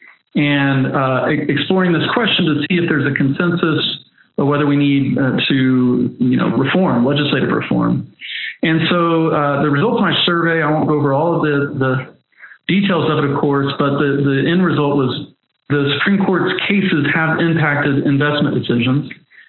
And uh, exploring this question to see if there's a consensus of whether we need uh, to, you know, reform, legislative reform. And so uh, the results of my survey, I won't go over all of the, the details of it, of course, but the, the end result was the Supreme Court's cases have impacted investment decisions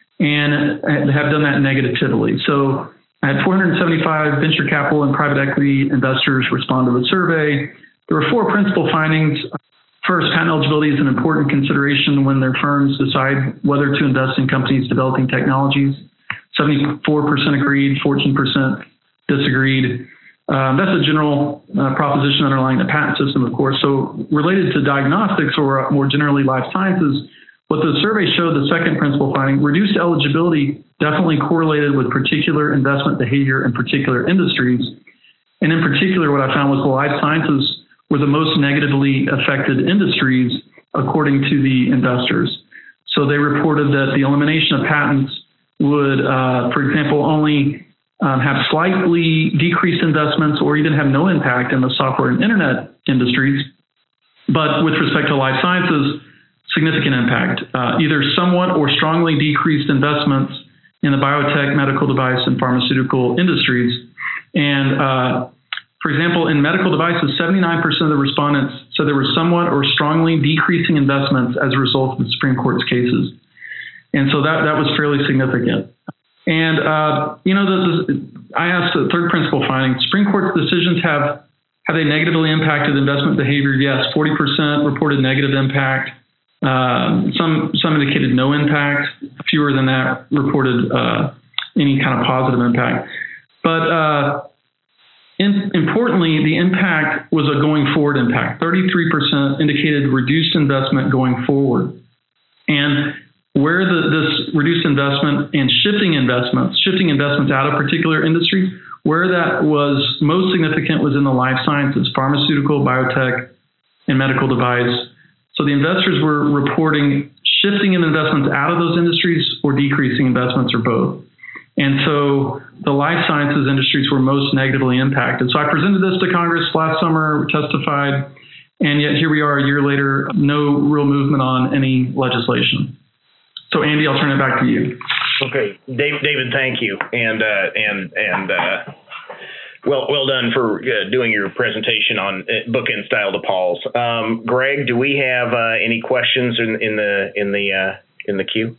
and have done that negatively. So I had four hundred seventy-five venture capital and private equity investors respond to the survey. There were four principal findings. First, patent eligibility is an important consideration when their firms decide whether to invest in companies developing technologies. seventy-four percent agreed, fourteen percent disagreed. Um, that's a general uh, proposition underlying the patent system, of course. So related to diagnostics, or more generally life sciences, what the survey showed, the second principal finding, reduced eligibility definitely correlated with particular investment behavior in particular industries. And in particular, what I found was the life sciences were the most negatively affected industries, according to the investors. So they reported that the elimination of patents would, uh, for example, only um, have slightly decreased investments or even have no impact in the software and internet industries. But with respect to life sciences, significant impact, uh, either somewhat or strongly decreased investments in the biotech, medical device, and pharmaceutical industries. And uh, for example, in medical devices, seventy-nine percent of the respondents said there were somewhat or strongly decreasing investments as a result of the Supreme Court's cases. And so that, that was fairly significant. And, uh, you know, the, the, I asked the third principal finding, Supreme Court's decisions have, have they negatively impacted investment behavior? Yes, forty percent reported negative impact. Um, some, some indicated no impact. Fewer than that reported uh, any kind of positive impact. But uh, in, importantly, the impact was a going forward impact. thirty-three percent indicated reduced investment going forward. And where the, this reduced investment and shifting investments, shifting investments out of particular industries, where that was most significant was in the life sciences, pharmaceutical, biotech, and medical device. So the investors were reporting shifting in investments out of those industries or decreasing investments or both. And so the life sciences industries were most negatively impacted. So I presented this to Congress last summer, testified, and yet here we are a year later, no real movement on any legislation. So Andy, I'll turn it back to you. Okay, Dave, David, thank you, and uh, and and uh, well, well done for uh, doing your presentation on uh, bookend style to Paul's. Um, Greg, do we have uh, any questions in, in the in the uh, in the queue?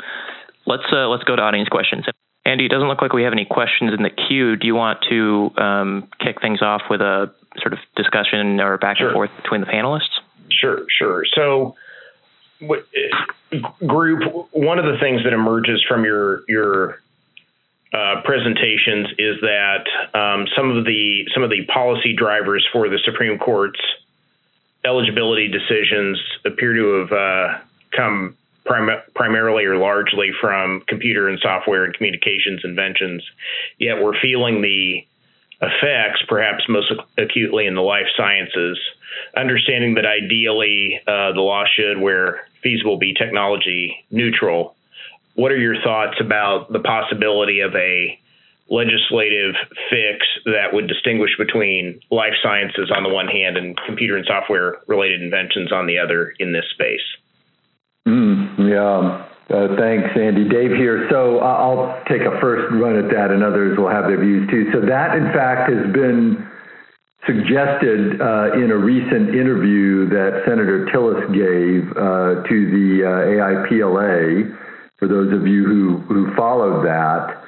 Let's uh, let's go to audience questions. Andy, it doesn't look like we have any questions in the queue. Do you want to um, kick things off with a sort of discussion or back Sure. and forth between the panelists? Sure, sure. So, group, one of the things that emerges from your your uh, presentations is that um, some of the some of the policy drivers for the Supreme Court's eligibility decisions appear to have uh, come prim- primarily or largely from computer and software and communications inventions. Yet we're feeling the effects, perhaps most acutely in the life sciences, understanding that ideally uh, the law should, where feasible, be technology neutral. What are your thoughts about the possibility of a legislative fix that would distinguish between life sciences on the one hand and computer and software related inventions on the other in this space? Mm, yeah. Uh, thanks, Andy. Dave here. So I'll take a first run at that, and others will have their views too. So that, in fact, has been suggested uh, in a recent interview that Senator Tillis gave uh, to the uh, A I P L A, for those of you who, who followed that.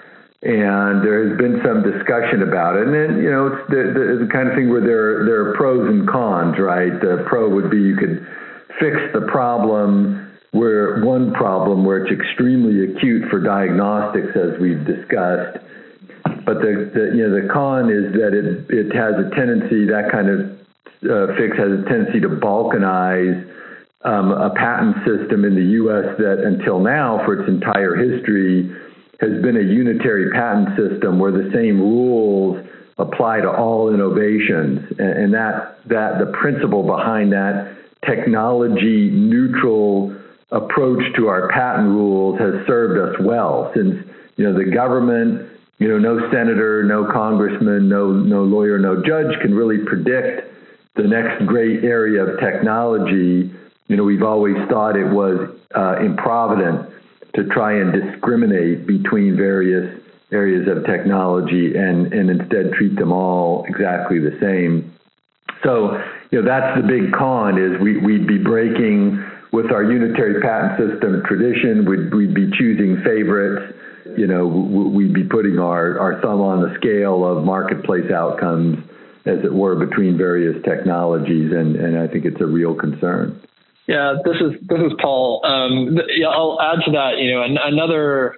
And there has been some discussion about it. And then, you know, it's the, the, the kind of thing where there, there are pros and cons, right? The pro would be you could fix the problem where one problem where it's extremely acute for diagnostics, as we've discussed. But the, the you know, the con is that it, it has a tendency, that kind of uh, fix has a tendency to balkanize um, a patent system in the U S that until now, for its entire history, has been a unitary patent system where the same rules apply to all innovations. And, and that, that the principle behind that technology neutral approach to our patent rules has served us well, since, you know, the government, you know, no senator, no congressman, no, no lawyer, no judge can really predict the next great area of technology. You know, we've always thought it was uh, improvident to try and discriminate between various areas of technology and, and instead treat them all exactly the same. So, you know, that's the big con, is we, we'd be breaking with our unitary patent system tradition. We'd, we'd be choosing favorites. You know, we'd be putting our, our thumb on the scale of marketplace outcomes, as it were, between various technologies. And, and I think it's a real concern. Yeah, this is this is Paul. Um, th- yeah, I'll add to that. You know, an- another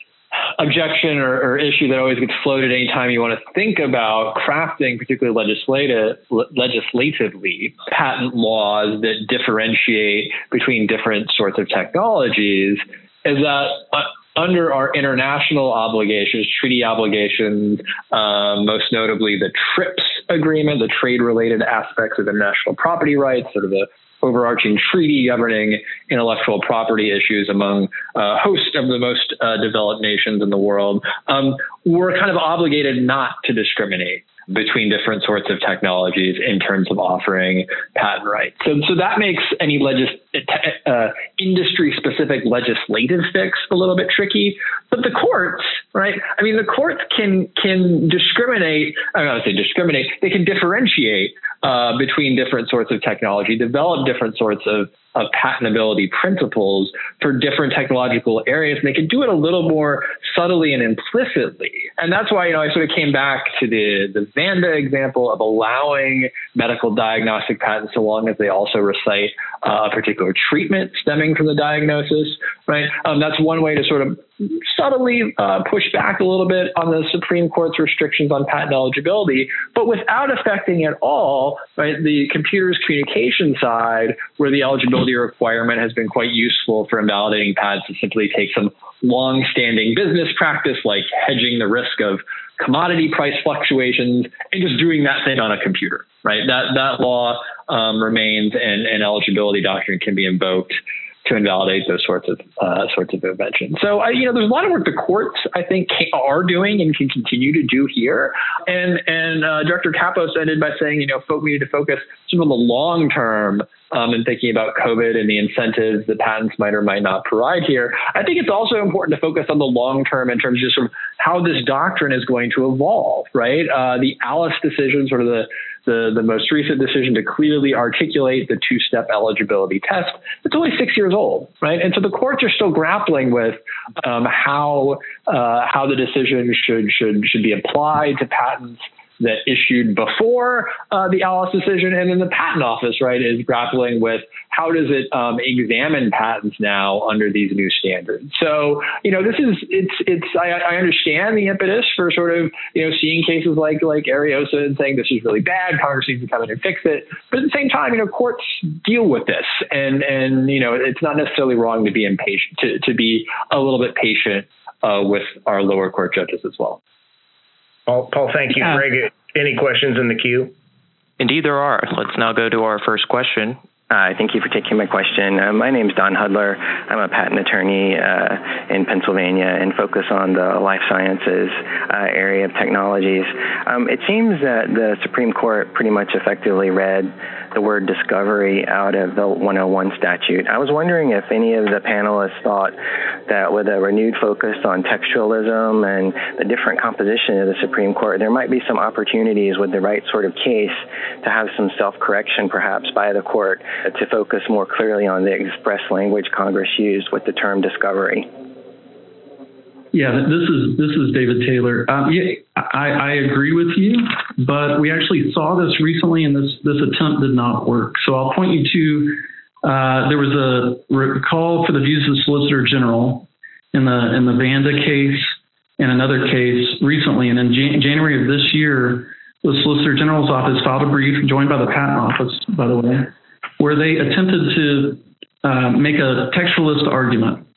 objection or, or issue that always gets floated anytime you want to think about crafting, particularly legislative, le- legislatively, patent laws that differentiate between different sorts of technologies, is that uh, under our international obligations, treaty obligations, um, most notably the TRIPS agreement, the trade-related aspects of international property rights, sort of the overarching treaty governing intellectual property issues among a host of the most uh, developed nations in the world, um, we're kind of obligated not to discriminate between different sorts of technologies in terms of offering patent rights. So, so that makes any legis- uh, industry-specific legislative fix a little bit tricky. But the courts, right? I mean, the courts can can discriminate. I don't want to say discriminate. They can differentiate uh, between different sorts of technology, develop different sorts of of patentability principles for different technological areas. And they can do it a little more subtly and implicitly. And that's why, you know, I sort of came back to the, the Vanda example of allowing medical diagnostic patents so long as they also recite uh, a particular treatment stemming from the diagnosis, right? Um, that's one way to sort of subtly uh, push back a little bit on the Supreme Court's restrictions on patent eligibility, but without affecting at all, right, the computer's communication side, where the eligibility requirement has been quite useful for invalidating patents to simply take some long-standing business practice like hedging the risk of commodity price fluctuations and just doing that thing on a computer, right? That that law um, remains, and an eligibility doctrine can be invoked to invalidate those sorts of uh, sorts of inventions. So, I, you know, there's a lot of work the courts, I think, are doing and can continue to do here. And and uh, Director Kappos ended by saying, you know, we need to focus sort of on the long term um, and thinking about COVID and the incentives that patents might or might not provide here. I think it's also important to focus on the long term in terms of just sort of how this doctrine is going to evolve, right? Uh, the Alice decision, sort of the The, the most recent decision to clearly articulate the two-step eligibility test, it's only six years old, right? And so the courts are still grappling with um, how uh, how the decision should should should be applied to patents that issued before uh, the Alice decision, and then the Patent Office, right, is grappling with how does it um, examine patents now under these new standards. So, you know, this is it's it's I, I understand the impetus for sort of, you know, seeing cases like like Ariosa and saying this is really bad, Congress needs to come in and fix it. But at the same time, you know, courts deal with this, and and you know, it's not necessarily wrong to be impatient, to to be a little bit patient uh, with our lower court judges as well. Paul, Paul, thank you. Yeah. Greg, any questions in the queue? Indeed, there are. Let's now go to our first question. Hi, thank you for taking my question. Uh, my name is Don Hudler. I'm a patent attorney uh, in Pennsylvania and focus on the life sciences uh, area of technologies. Um, it seems that the Supreme Court pretty much effectively read the word discovery out of the one oh one statute. I was wondering if any of the panelists thought that with a renewed focus on textualism and the different composition of the Supreme Court, there might be some opportunities with the right sort of case to have some self-correction perhaps by the court to focus more clearly on the express language Congress used with the term discovery. Yeah, this is this is David Taylor. Um, yeah, I, I agree with you, but we actually saw this recently, and this this attempt did not work. So I'll point you to uh, there was a call for the views of the Solicitor General in the in the Vanda case and another case recently, and in Jan- January of this year, the Solicitor General's office filed a brief, joined by the Patent Office, by the way, where they attempted to uh, make a textualist argument,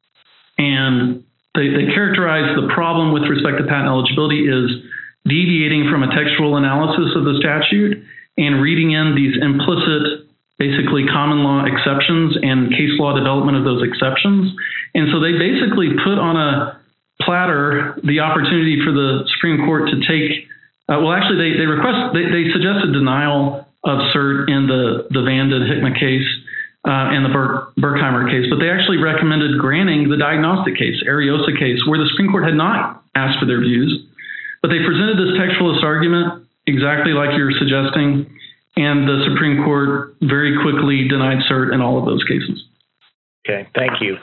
and They, they characterize the problem with respect to patent eligibility is deviating from a textual analysis of the statute and reading in these implicit, basically common law exceptions and case law development of those exceptions. And so they basically put on a platter the opportunity for the Supreme Court to take, uh, well, actually they, they request, they, they suggested denial of cert in the, the Vanda and Hickman case. Uh, and the Ber- Berkheimer case, but they actually recommended granting the diagnostic case, Ariosa case, where the Supreme Court had not asked for their views, but they presented this textualist argument exactly like you're suggesting, and the Supreme Court very quickly denied cert in all of those cases. Okay, thank you.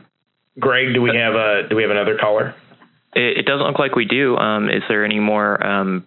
Greg, do we have a do we have another caller? It, it doesn't look like we do. Um, is there any more? Um,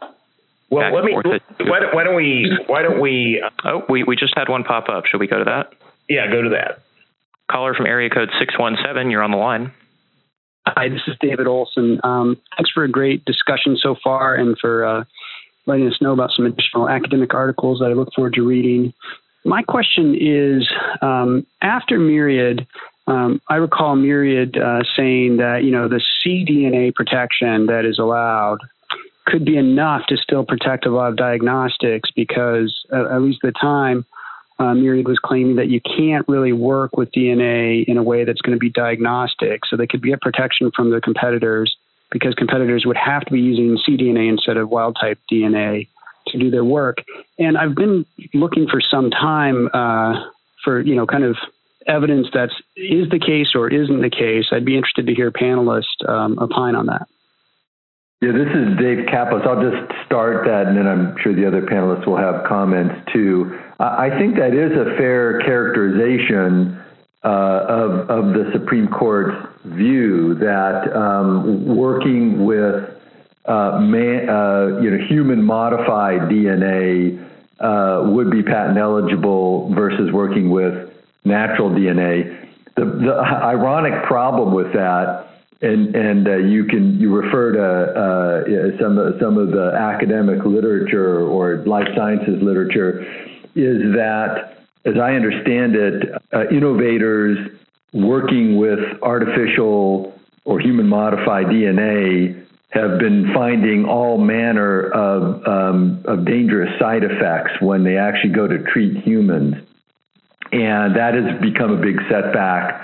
Well, let me. Why don't, why don't we? Why don't we? Oh, we, we just had one pop up. Should we go to that? Yeah, go to that. Caller from area code six one seven. You're on the line. Hi, this is David Olson. Um, thanks for a great discussion so far, and for uh, letting us know about some additional academic articles that I look forward to reading. My question is, um, after Myriad, um, I recall Myriad uh, saying that you know the cDNA protection that is allowed could be enough to still protect a lot of diagnostics because, uh, at least at the time, uh, Myriad was claiming that you can't really work with D N A in a way that's going to be diagnostic. So they could get protection from their competitors because competitors would have to be using cDNA instead of wild-type D N A to do their work. And I've been looking for some time uh, for, you know, kind of evidence that is the case or isn't the case. I'd be interested to hear panelists um, opine on that. Yeah, this is Dave Kapos. I'll just start that, and then I'm sure the other panelists will have comments too. I think that is a fair characterization uh, of, of the Supreme Court's view that um, working with uh, man, uh, you know, human-modified D N A uh, would be patent eligible versus working with natural D N A. The, the ironic problem with that, And and uh, you can you refer to uh, some of, some of the academic literature or life sciences literature, is that, as I understand it, uh, innovators working with artificial or human modified D N A have been finding all manner of um, of dangerous side effects when they actually go to treat humans, and that has become a big setback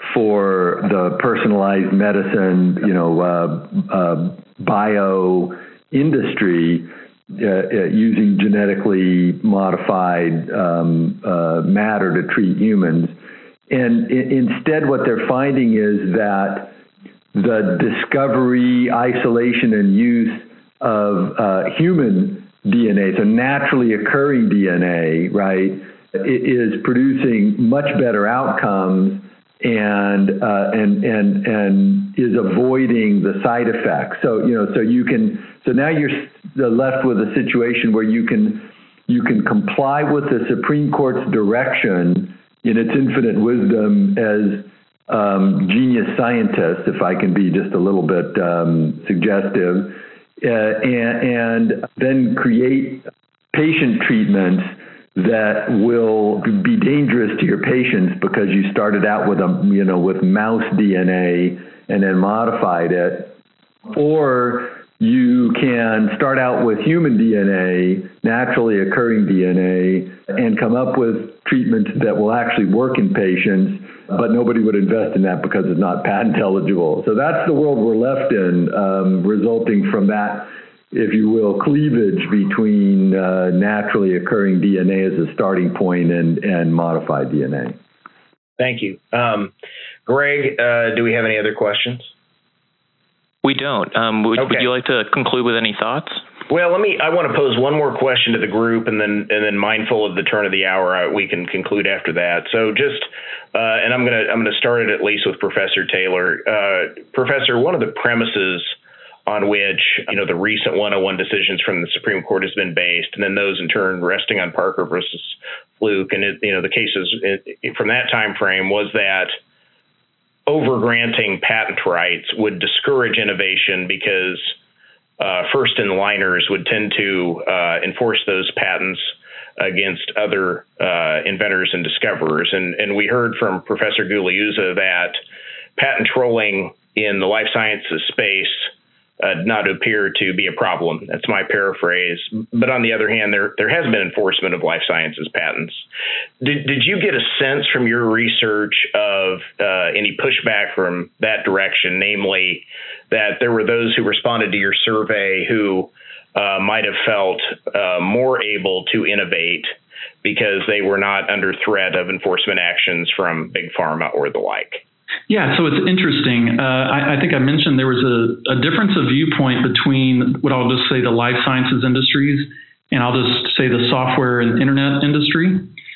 for the personalized medicine, you know, uh, uh, bio industry uh, uh, using genetically modified um, uh, matter to treat humans. And I- instead, what they're finding is that the discovery, isolation, and use of uh, human D N A, so naturally occurring D N A, right, is producing much better outcomes and uh, and and and is avoiding the side effects. So you know, so you can. So now you're left with a situation where you can you can comply with the Supreme Court's direction in its infinite wisdom as um, genius scientists, if I can be just a little bit um, suggestive, uh, and, and then create patient treatments that will be dangerous to your patients because you started out with a you know with mouse D N A and then modified it, or you can start out with human D N A, naturally occurring D N A, and come up with treatments that will actually work in patients, but nobody would invest in that because it's not patent eligible. So that's the world we're left in, um, resulting from that if you will, cleavage between uh, naturally occurring D N A as a starting point and, and modified D N A. Thank you. Um, Greg, uh, do we have any other questions? We don't. Um, would, okay. would you like to conclude with any thoughts? Well, let me. I want to pose one more question to the group, and then, and then, mindful of the turn of the hour, I, we can conclude after that. So, just, uh, and I'm gonna, I'm gonna start it at least with Professor Taylor. Uh, Professor, one of the premises on which, you know, the recent one oh one decisions from the Supreme Court has been based, and then those in turn resting on Parker versus Fluke, and it, you know, the cases it, from that time frame was that over-granting patent rights would discourage innovation because Uh, first in liners would tend to uh, enforce those patents against other uh, inventors and discoverers. And, and we heard from Professor Gugliuzza that patent trolling in the life sciences space uh, did not appear to be a problem. That's my paraphrase. But on the other hand, there, there has been enforcement of life sciences patents. Did, did you get a sense from your research of uh, any pushback from that direction, namely that there were those who responded to your survey who uh, might have felt uh, more able to innovate because they were not under threat of enforcement actions from big pharma or the like? Yeah, so it's interesting. Uh, I, I think I mentioned there was a, a difference of viewpoint between what I'll just say the life sciences industries, and I'll just say the software and internet industry.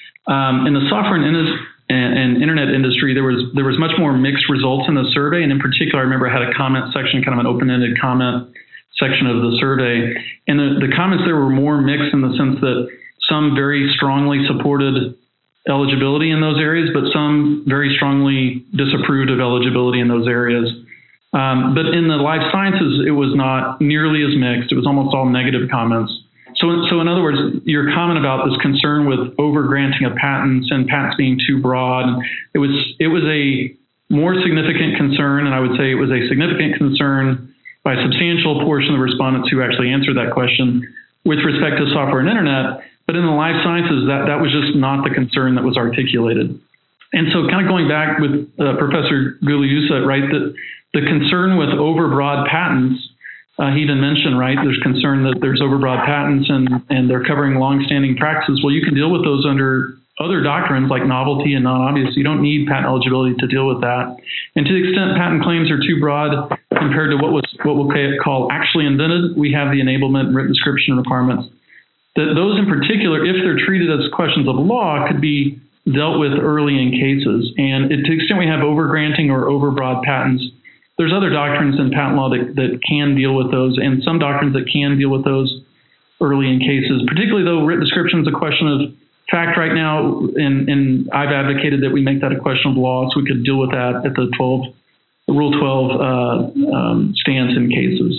Um, in the software and, in- and, and internet industry, there was there was much more mixed results in the survey, and in particular, I remember I had a comment section, kind of an open-ended comment section of the survey, and the, the comments there were more mixed in the sense that some very strongly supported eligibility in those areas, but some very strongly disapproved of eligibility in those areas. Um, but in the life sciences, it was not nearly as mixed. It was almost all negative comments. So, so in other words, your comment about this concern with over-granting of patents and patents being too broad, it was it was a more significant concern, and I would say it was a significant concern by a substantial portion of the respondents who actually answered that question with respect to software and internet. But in the life sciences, that, that was just not the concern that was articulated. And so kind of going back with uh, Professor Gugliuzza, right, that the concern with overbroad patents, uh, he didn't mention, right, there's concern that there's overbroad patents and, and they're covering longstanding practices. Well, you can deal with those under other doctrines like novelty and non-obvious. You don't need patent eligibility to deal with that. And to the extent patent claims are too broad compared to what was what we'll call actually invented, we have the enablement and written description requirements. That those in particular, if they're treated as questions of law, could be dealt with early in cases. And to the extent we have over-granting or over-broad patents, there's other doctrines in patent law that, that can deal with those, and some doctrines that can deal with those early in cases, particularly though written description is a question of fact right now, and, and I've advocated that we make that a question of law so we could deal with that at the twelve, the Rule twelve uh, um, stance in cases.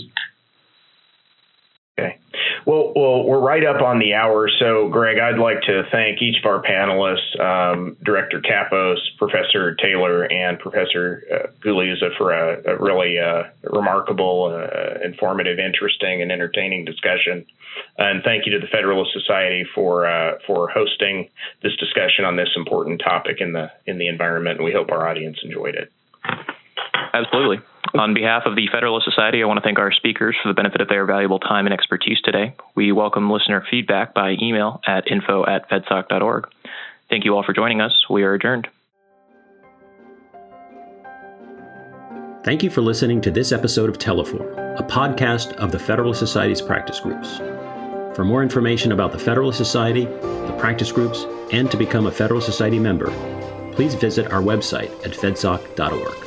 Okay. Well, well, we're right up on the hour. So, Greg, I'd like to thank each of our panelists, um, Director Kappos, Professor Taylor, and Professor uh, Gugliuzza for a, a really uh, remarkable, uh, informative, interesting, and entertaining discussion. And thank you to the Federalist Society for uh, for hosting this discussion on this important topic in the in the environment. And we hope our audience enjoyed it. Absolutely. On behalf of the Federalist Society, I want to thank our speakers for the benefit of their valuable time and expertise today. We welcome listener feedback by email at info at fedsoc dot org. Thank you all for joining us. We are adjourned. Thank you for listening to this episode of Teleform, a podcast of the Federalist Society's practice groups. For more information about the Federalist Society, the practice groups, and to become a Federalist Society member, please visit our website at fedsoc dot org.